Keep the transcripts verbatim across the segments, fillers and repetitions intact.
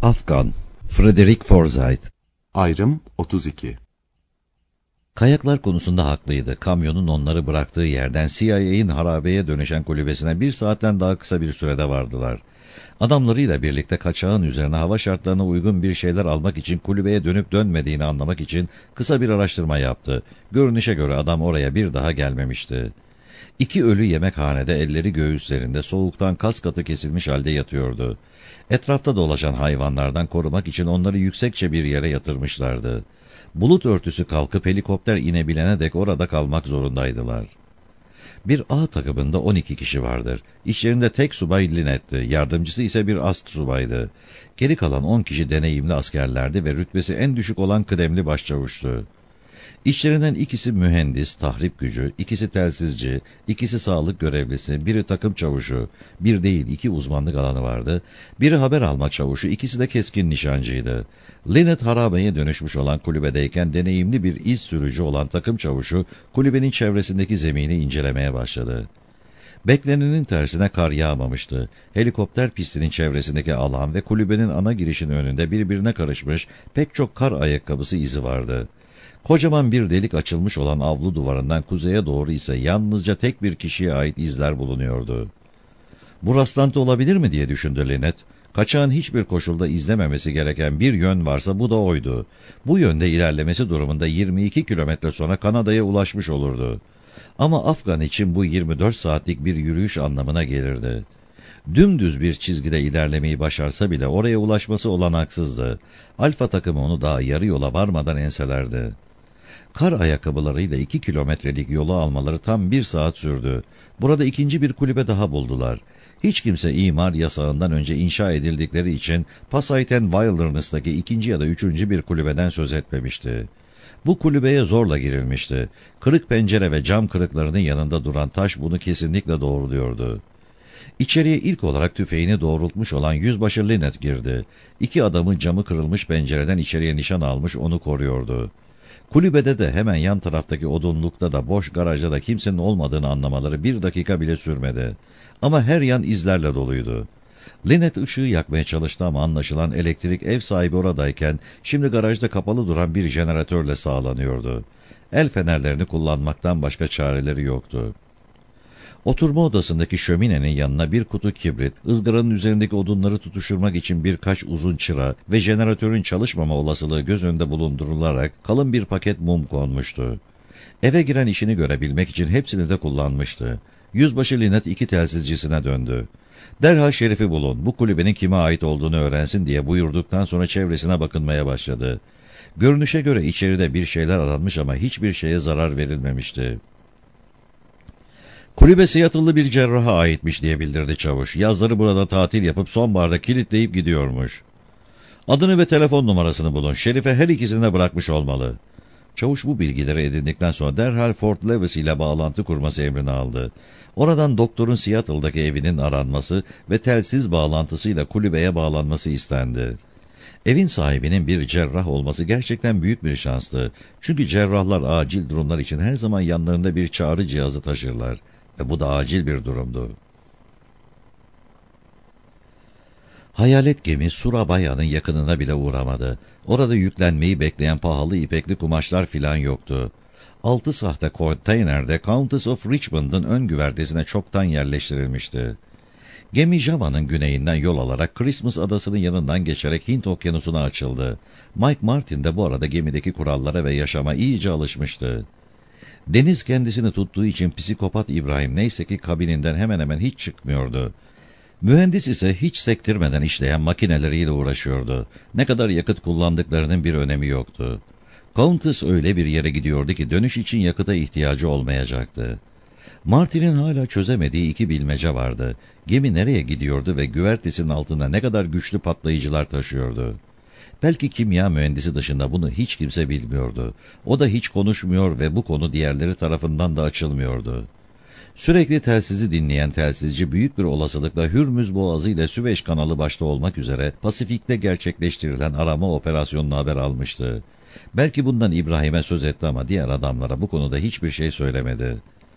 Afgan, Frederick Forsyth. Ayrım otuz iki. Kayaklar konusunda haklıydı. Kamyonun onları bıraktığı yerden C I A'nin harabeye dönüşen kulübesine bir saatten daha kısa bir sürede vardılar. Adamlarıyla birlikte kaçağın üzerine hava şartlarına uygun bir şeyler almak için kulübeye dönüp dönmediğini anlamak için kısa bir araştırma yaptı. Görünüşe göre adam oraya bir daha gelmemişti. İki ölü yemekhanede elleri göğüslerinde soğuktan kas katı kesilmiş halde yatıyordu. Etrafta dolaşan hayvanlardan korumak için onları yüksekçe bir yere yatırmışlardı. Bulut örtüsü kalkıp helikopter inebilene dek orada kalmak zorundaydılar. Bir A takımında on iki kişi vardır. İçlerinde tek subay Lynette'ti, yardımcısı ise bir ast subaydı. Geri kalan on kişi deneyimli askerlerdi ve rütbesi en düşük olan kıdemli başçavuştu. İçlerinden ikisi mühendis, tahrip gücü, ikisi telsizci, ikisi sağlık görevlisi, biri takım çavuşu, bir değil iki uzmanlık alanı vardı, biri haber alma çavuşu, ikisi de keskin nişancıydı. Lynette harabeye dönüşmüş olan kulübedeyken deneyimli bir iz sürücü olan takım çavuşu, kulübenin çevresindeki zemini incelemeye başladı. Beklenenin tersine kar yağmamıştı. Helikopter pistinin çevresindeki alan ve kulübenin ana girişinin önünde birbirine karışmış pek çok kar ayakkabısı izi vardı. Kocaman bir delik açılmış olan avlu duvarından kuzeye doğru ise yalnızca tek bir kişiye ait izler bulunuyordu. Bu rastlantı olabilir mi diye düşündü Lynette. Kaçağın hiçbir koşulda izlememesi gereken bir yön varsa bu da oydu. Bu yönde ilerlemesi durumunda yirmi iki kilometre sonra Kanada'ya ulaşmış olurdu. Ama Afgan için bu yirmi dört saatlik bir yürüyüş anlamına gelirdi. Dümdüz bir çizgide ilerlemeyi başarsa bile oraya ulaşması olanaksızdı. Alfa takımı onu daha yarı yola varmadan enselerdi. Kar ayakkabılarıyla iki kilometrelik yolu almaları tam bir saat sürdü. Burada ikinci bir kulübe daha buldular. Hiç kimse imar yasağından önce inşa edildikleri için Pasayten Wilderness'taki ikinci ya da üçüncü bir kulübeden söz etmemişti. Bu kulübeye zorla girilmişti. Kırık pencere ve cam kırıklarının yanında duran taş bunu kesinlikle doğruluyordu. İçeriye ilk olarak tüfeğini doğrultmuş olan yüzbaşı Lynette girdi. İki adamın camı kırılmış pencereden içeriye nişan almış onu koruyordu. Kulübede de hemen yan taraftaki odunlukta da boş garajda da kimsenin olmadığını anlamaları bir dakika bile sürmedi. Ama her yan izlerle doluydu. Lynette ışığı yakmaya çalıştı ama anlaşılan elektrik ev sahibi oradayken şimdi garajda kapalı duran bir jeneratörle sağlanıyordu. El fenerlerini kullanmaktan başka çareleri yoktu. Oturma odasındaki şöminenin yanına bir kutu kibrit, ızgaranın üzerindeki odunları tutuşturmak için birkaç uzun çıra ve jeneratörün çalışmama olasılığı göz önünde bulundurularak kalın bir paket mum konmuştu. Eve giren işini görebilmek için hepsini de kullanmıştı. Yüzbaşı Lynette iki telsizcisine döndü. Derhal Şerif'i bulun, bu kulübenin kime ait olduğunu öğrensin diye buyurduktan sonra çevresine bakınmaya başladı. Görünüşe göre içeride bir şeyler aranmış ama hiçbir şeye zarar verilmemişti. Kulübe Seattle'lı bir cerraha aitmiş diye bildirdi çavuş. Yazları burada tatil yapıp sonbaharda kilitleyip gidiyormuş. Adını ve telefon numarasını bulun. Şerife her ikisini de bırakmış olmalı. Çavuş bu bilgileri edindikten sonra derhal Fort Lewis ile bağlantı kurması emrini aldı. Oradan doktorun Seattle'daki evinin aranması ve telsiz bağlantısıyla kulübeye bağlanması istendi. Evin sahibinin bir cerrah olması gerçekten büyük bir şanstı. Çünkü cerrahlar acil durumlar için her zaman yanlarında bir çağrı cihazı taşırlar. Ve bu da acil bir durumdu. Hayalet gemi Surabaya'nın yakınına bile uğramadı. Orada yüklenmeyi bekleyen pahalı ipekli kumaşlar filan yoktu. Altı sahte konteynerde Countess of Richmond'ın ön güvertesine çoktan yerleştirilmişti. Gemi Java'nın güneyinden yol alarak Christmas adasının yanından geçerek Hint okyanusuna açıldı. Mike Martin de bu arada gemideki kurallara ve yaşama iyice alışmıştı. Deniz kendisini tuttuğu için psikopat İbrahim neyse ki kabininden hemen hemen hiç çıkmıyordu. Mühendis ise hiç sektirmeden işleyen makineleriyle uğraşıyordu. Ne kadar yakıt kullandıklarının bir önemi yoktu. Countess öyle bir yere gidiyordu ki dönüş için yakıta ihtiyacı olmayacaktı. Martin'in hala çözemediği iki bilmece vardı. Gemi nereye gidiyordu ve güvertesinin altında ne kadar güçlü patlayıcılar taşıyordu. Belki kimya mühendisi dışında bunu hiç kimse bilmiyordu. O da hiç konuşmuyor ve bu konu diğerleri tarafından da açılmıyordu. Sürekli telsizi dinleyen telsizci büyük bir olasılıkla Hürmüz Boğazı ile Süveyş kanalı başta olmak üzere Pasifik'te gerçekleştirilen arama operasyonunu haber almıştı. Belki bundan İbrahim'e söz etti ama diğer adamlara bu konuda hiçbir şey söylemedi.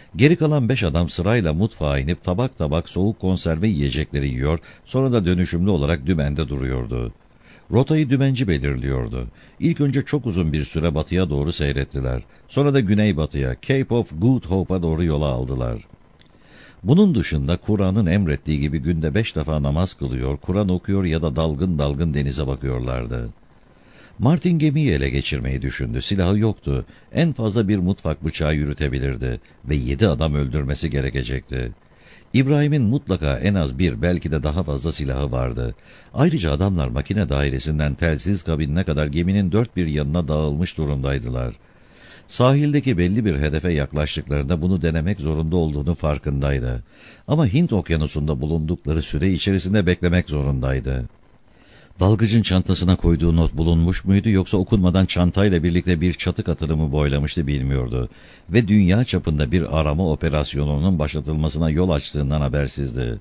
Geri kalan beş adam sırayla mutfağa inip tabak tabak soğuk konserve yiyecekleri yiyor, sonra da dönüşümlü olarak dümende duruyordu. Rotayı dümenci belirliyordu. İlk önce çok uzun bir süre batıya doğru seyrettiler. Sonra da güneybatıya, Cape of Good Hope'a doğru yola aldılar. Bunun dışında Kur'an'ın emrettiği gibi günde beş defa namaz kılıyor, Kur'an okuyor ya da dalgın dalgın denize bakıyorlardı. Martin gemiyi ele geçirmeyi düşündü. Silahı yoktu. En fazla bir mutfak bıçağı yürütebilirdi ve yedi adam öldürmesi gerekecekti. İbrahim'in mutlaka en az bir, belki de daha fazla silahı vardı. Ayrıca adamlar makine dairesinden telsiz kabinine kadar geminin dört bir yanına dağılmış durumdaydılar. Sahildeki belli bir hedefe yaklaştıklarında bunu denemek zorunda olduğunu farkındaydı. Ama Hint okyanusunda bulundukları süre içerisinde beklemek zorundaydı. Dalgıcın çantasına koyduğu not bulunmuş muydu, yoksa okunmadan çantayla birlikte bir çatı katını mı boylamıştı bilmiyordu. Ve dünya çapında bir arama operasyonunun başlatılmasına yol açtığından habersizdi.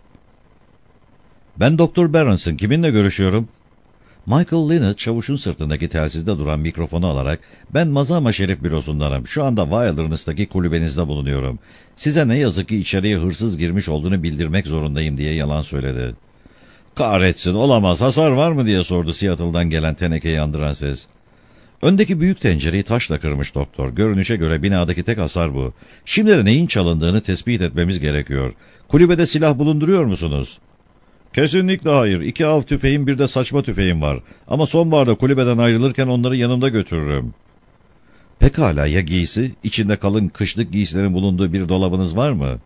"Ben Doktor Berenson, kiminle görüşüyorum?" Michael Lynott çavuşun sırtındaki telsizde duran mikrofonu alarak, "Ben Mazama Şerif bürosundanım. Şu anda Wilderness'taki kulübenizde bulunuyorum. Size ne yazık ki içeriye hırsız girmiş olduğunu bildirmek zorundayım," diye yalan söyledi. "Kahretsin, olamaz, hasar var mı?" diye sordu Seattle'dan gelen tenekeyi andıran ses. Öndeki büyük tencereyi taşla kırmış doktor. Görünüşe göre binadaki tek hasar bu. Şimdi neyin çalındığını tespit etmemiz gerekiyor. Kulübede silah bulunduruyor musunuz? Kesinlikle hayır. İki av tüfeğim, bir de saçma tüfeğim var. Ama sonbaharda kulübeden ayrılırken onları yanımda götürürüm. Pekala, ya giysi? İçinde kalın kışlık giysilerin bulunduğu bir dolabınız var mı?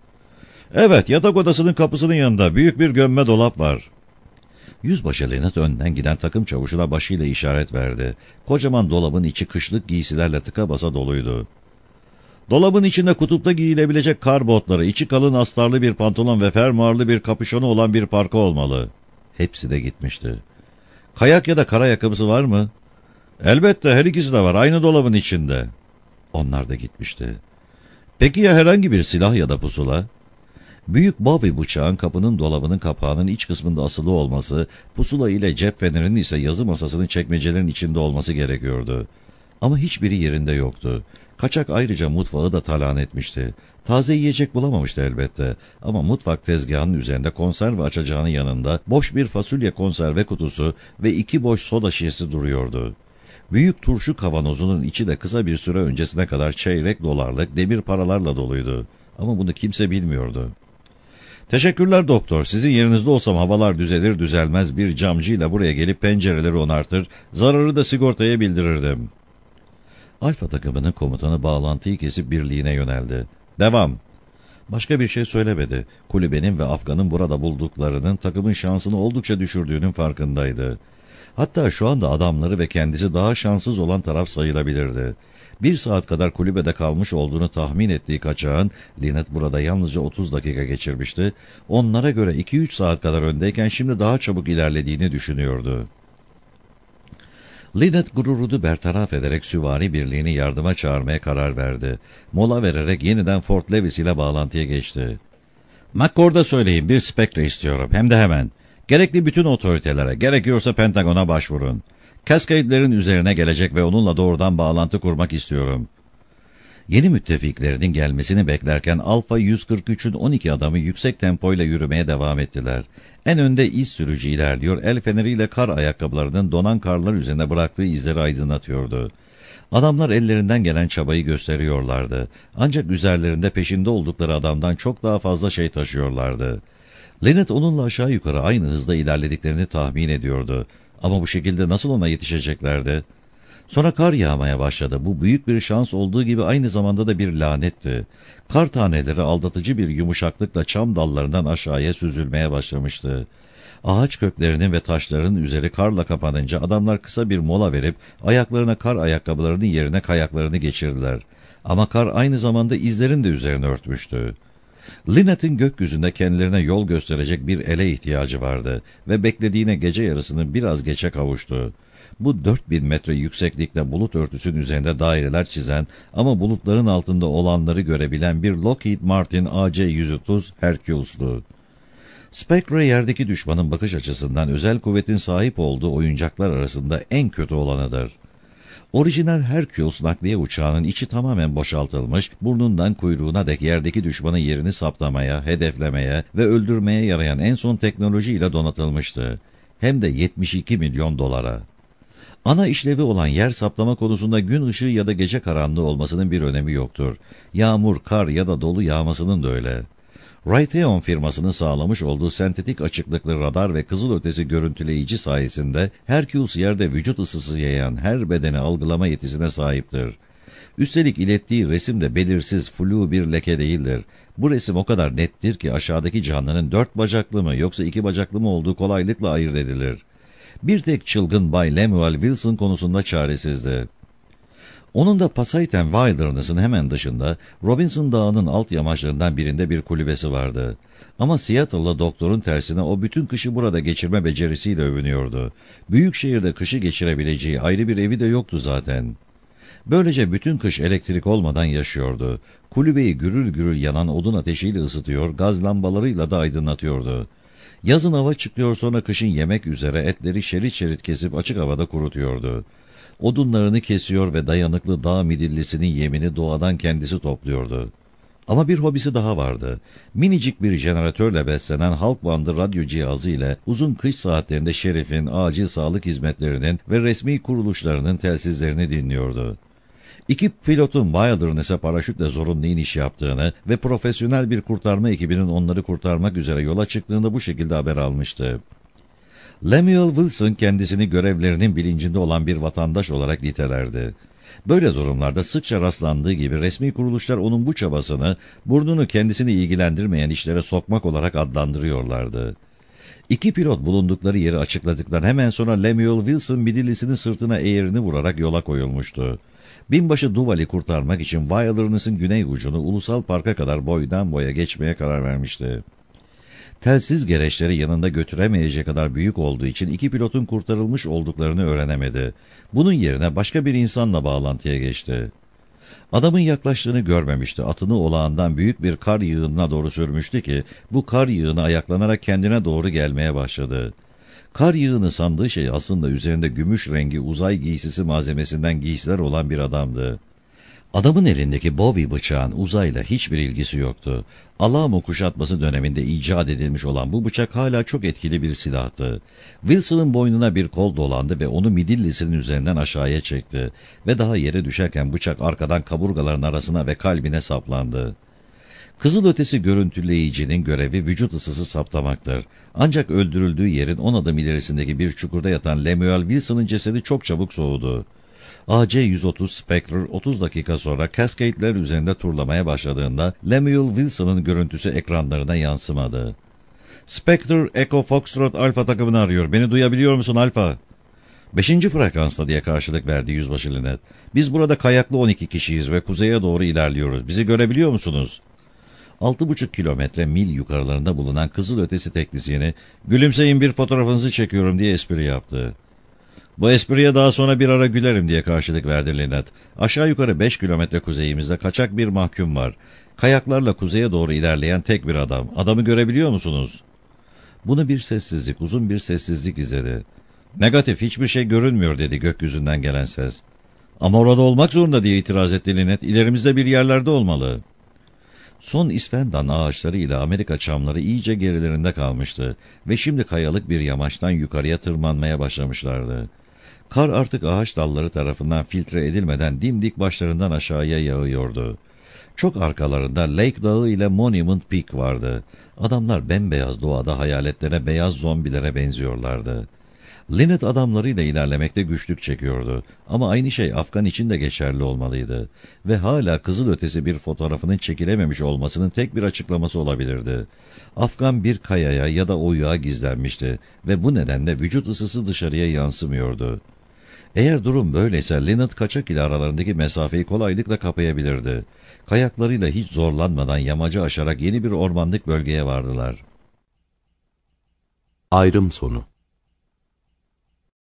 Evet, yatak odasının kapısının yanında büyük bir gömme dolap var. Yüzbaşı Lynott önden giden takım çavuşuna başıyla işaret verdi. Kocaman dolabın içi kışlık giysilerle tıka basa doluydu. Dolabın içinde kutupta giyilebilecek kar botları, içi kalın astarlı bir pantolon ve fermuarlı bir kapüşonu olan bir parka olmalı. Hepsi de gitmişti. Kayak ya da kara ayakkabısı var mı? Elbette, her ikisi de var, aynı dolabın içinde. Onlar da gitmişti. Peki ya herhangi bir silah ya da pusula? Büyük Bowie bıçağın kapının dolabının kapağının iç kısmında asılı olması, pusula ile cep fenerinin ise yazı masasının çekmecelerin içinde olması gerekiyordu. Ama hiçbiri yerinde yoktu. Kaçak ayrıca mutfağı da talan etmişti. Taze yiyecek bulamamıştı elbette. Ama mutfak tezgahının üzerinde konserve açacağının yanında boş bir fasulye konserve kutusu ve iki boş soda şişesi duruyordu. Büyük turşu kavanozunun içi de kısa bir süre öncesine kadar çeyrek dolarlık demir paralarla doluydu. Ama bunu kimse bilmiyordu. Teşekkürler doktor. Sizin yerinizde olsam havalar düzelir düzelmez bir camcıyla buraya gelip pencereleri onartır, zararı da sigortaya bildirirdim. Alfa takımının komutanı bağlantıyı kesip birliğine yöneldi. Devam. Başka bir şey söylemedi. Kulübenin ve Afgan'ın burada bulduklarının takımın şansını oldukça düşürdüğünün farkındaydı. Hatta şu anda adamları ve kendisi daha şanssız olan taraf sayılabilirdi. Bir saat kadar kulübede kalmış olduğunu tahmin ettiği kaçağın, Lynott burada yalnızca otuz dakika geçirmişti, onlara göre iki üç saat kadar öndeyken şimdi daha çabuk ilerlediğini düşünüyordu. Lynott gururunu bertaraf ederek süvari birliğini yardıma çağırmaya karar verdi. Mola vererek yeniden Fort Lewis ile bağlantıya geçti. "McCord'a söyleyin, bir Spectre istiyorum, hem de hemen. Gerekli bütün otoritelere, gerekiyorsa Pentagon'a başvurun. Cascade'lerin üzerine gelecek ve onunla doğrudan bağlantı kurmak istiyorum." Yeni müttefiklerinin gelmesini beklerken Alfa yüz kırk üçün on iki adamı yüksek tempoyla yürümeye devam ettiler. En önde iz sürücü ilerliyor, el feneriyle kar ayakkabılarının donan karlar üzerine bıraktığı izleri aydınlatıyordu. Adamlar ellerinden gelen çabayı gösteriyorlardı. Ancak üzerlerinde peşinde oldukları adamdan çok daha fazla şey taşıyorlardı. Lynott onunla aşağı yukarı aynı hızda ilerlediklerini tahmin ediyordu. Ama bu şekilde nasıl ona yetişeceklerdi? Sonra kar yağmaya başladı. Bu büyük bir şans olduğu gibi aynı zamanda da bir lanetti. Kar taneleri aldatıcı bir yumuşaklıkla çam dallarından aşağıya süzülmeye başlamıştı. Ağaç köklerinin ve taşların üzeri karla kapanınca adamlar kısa bir mola verip ayaklarına kar ayakkabılarının yerine kayaklarını geçirdiler. Ama kar aynı zamanda izlerin de üzerine örtmüştü. Lynott'ın gökyüzünde kendilerine yol gösterecek bir ele ihtiyacı vardı ve beklediğine gece yarısını biraz geçe kavuştu. Bu dört bin metre yükseklikte bulut örtüsünün üzerinde daireler çizen ama bulutların altında olanları görebilen bir Lockheed Martin A C yüz otuz Hercules'tu. Spectre yerdeki düşmanın bakış açısından özel kuvvetin sahip olduğu oyuncaklar arasında en kötü olanıdır. Orijinal Hercules nakliye uçağının içi tamamen boşaltılmış, burnundan kuyruğuna dek yerdeki düşmanın yerini saptamaya, hedeflemeye ve öldürmeye yarayan en son teknolojiyle donatılmıştı. Hem de yetmiş iki milyon dolara. Ana işlevi olan yer saplama konusunda gün ışığı ya da gece karanlığı olmasının bir önemi yoktur. Yağmur, kar ya da dolu yağmasının da öyle. Raytheon firmasının sağlamış olduğu sentetik açıklıklı radar ve kızılötesi görüntüleyici sayesinde Hercules yerde vücut ısısı yayan her bedeni algılama yetisine sahiptir. Üstelik ilettiği resim de belirsiz, flu bir leke değildir. Bu resim o kadar nettir ki aşağıdaki canlının dört bacaklı mı yoksa iki bacaklı mı olduğu kolaylıkla ayırt edilir. Bir tek çılgın Bay Lemuel Wilson konusunda çaresizdi. Onun da Pasayten Wilderness'ın hemen dışında Robinson Dağı'nın alt yamaçlarından birinde bir kulübesi vardı. Ama Seattle'lı doktorun tersine o bütün kışı burada geçirme becerisiyle övünüyordu. Büyük şehirde kışı geçirebileceği ayrı bir evi de yoktu zaten. Böylece bütün kış elektrik olmadan yaşıyordu. Kulübeyi gürül gürül yanan odun ateşiyle ısıtıyor, gaz lambalarıyla da aydınlatıyordu. Yazın hava çıkıyor, sonra kışın yemek üzere etleri şerit şerit kesip açık havada kurutuyordu. Odunlarını kesiyor ve dayanıklı dağ midillisinin yemini doğadan kendisi topluyordu. Ama bir hobisi daha vardı. Minicik bir jeneratörle beslenen halk bandı radyo cihazı ile uzun kış saatlerinde şerifin, acil sağlık hizmetlerinin ve resmi kuruluşlarının telsizlerini dinliyordu. İki pilotun Wilderness'e paraşütle zorunlu iniş yaptığını ve profesyonel bir kurtarma ekibinin onları kurtarmak üzere yola çıktığında bu şekilde haber almıştı. Lemuel Wilson kendisini görevlerinin bilincinde olan bir vatandaş olarak nitelerdi. Böyle durumlarda sıkça rastlandığı gibi resmi kuruluşlar onun bu çabasını, burnunu kendisini ilgilendirmeyen işlere sokmak olarak adlandırıyorlardı. İki pilot bulundukları yeri açıkladıktan hemen sonra Lemuel Wilson midillisinin sırtına eğerini vurarak yola koyulmuştu. Binbaşı Duval'i kurtarmak için Wilderness'ın güney ucunu ulusal parka kadar boydan boya geçmeye karar vermişti. Telsiz gereçleri yanında götüremeyecek kadar büyük olduğu için iki pilotun kurtarılmış olduklarını öğrenemedi. Bunun yerine başka bir insanla bağlantıya geçti. Adamın yaklaştığını görmemişti. Atını olağandan büyük bir kar yığınına doğru sürmüştü ki bu kar yığını ayaklanarak kendine doğru gelmeye başladı. Kar yığını sandığı şey aslında üzerinde gümüş rengi uzay giysisi malzemesinden giysiler olan bir adamdı. Adamın elindeki Bowie bıçağın uzayla hiçbir ilgisi yoktu. Alamo kuşatması döneminde icat edilmiş olan bu bıçak hala çok etkili bir silahtı. Wilson'ın boynuna bir kol dolandı ve onu midillisinin üzerinden aşağıya çekti ve daha yere düşerken bıçak arkadan kaburgaların arasına ve kalbine saplandı. Kızılötesi görüntüleyicinin görevi vücut ısısı saptamaktır. Ancak öldürüldüğü yerin on adım ilerisindeki bir çukurda yatan Lemuel Wilson'ın cesedi çok çabuk soğudu. A C yüz otuz Spectre otuz dakika sonra Cascade'ler üzerinde turlamaya başladığında Lemuel Wilson'ın görüntüsü ekranlarına yansımadı. Spectre, Echo Foxtrot Alpha takımını arıyor. Beni duyabiliyor musun Alpha? Beşinci frekansta diye karşılık verdi Yüzbaşı Linet. Biz burada kayaklı on iki kişiyiz ve kuzeye doğru ilerliyoruz. Bizi görebiliyor musunuz? Altı buçuk kilometre mil yukarılarında bulunan kızılötesi teknisyeni, gülümseyin bir fotoğrafınızı çekiyorum diye espri yaptı. Bu espriye daha sonra bir ara gülerim diye karşılık verdi Linet. Aşağı yukarı beş kilometre kuzeyimizde kaçak bir mahkum var. Kayaklarla kuzeye doğru ilerleyen tek bir adam. Adamı görebiliyor musunuz? Bunu bir sessizlik, uzun bir sessizlik izledi. Negatif, hiçbir şey görünmüyor dedi gökyüzünden gelen ses. Ama orada olmak zorunda diye itiraz etti Linet. İlerimizde bir yerlerde olmalı. Son İsfendan ağaçları ile Amerika çamları iyice gerilerinde kalmıştı ve şimdi kayalık bir yamaçtan yukarıya tırmanmaya başlamışlardı. Kar artık ağaç dalları tarafından filtre edilmeden dimdik başlarından aşağıya yağıyordu. Çok arkalarında Lake Dağı ile Monument Peak vardı. Adamlar bembeyaz doğada hayaletlere, beyaz zombilere benziyorlardı. Linet adamlarıyla ilerlemekte güçlük çekiyordu. Ama aynı şey Afgan için de geçerli olmalıydı. Ve hala kızılötesi bir fotoğrafının çekilememiş olmasının tek bir açıklaması olabilirdi. Afgan bir kayaya ya da oyuğa gizlenmişti ve bu nedenle vücut ısısı dışarıya yansımıyordu. Eğer durum böyleyse Linet kaçak ile aralarındaki mesafeyi kolaylıkla kapayabilirdi. Kayaklarıyla hiç zorlanmadan yamacı aşarak yeni bir ormanlık bölgeye vardılar. Ayrım sonu.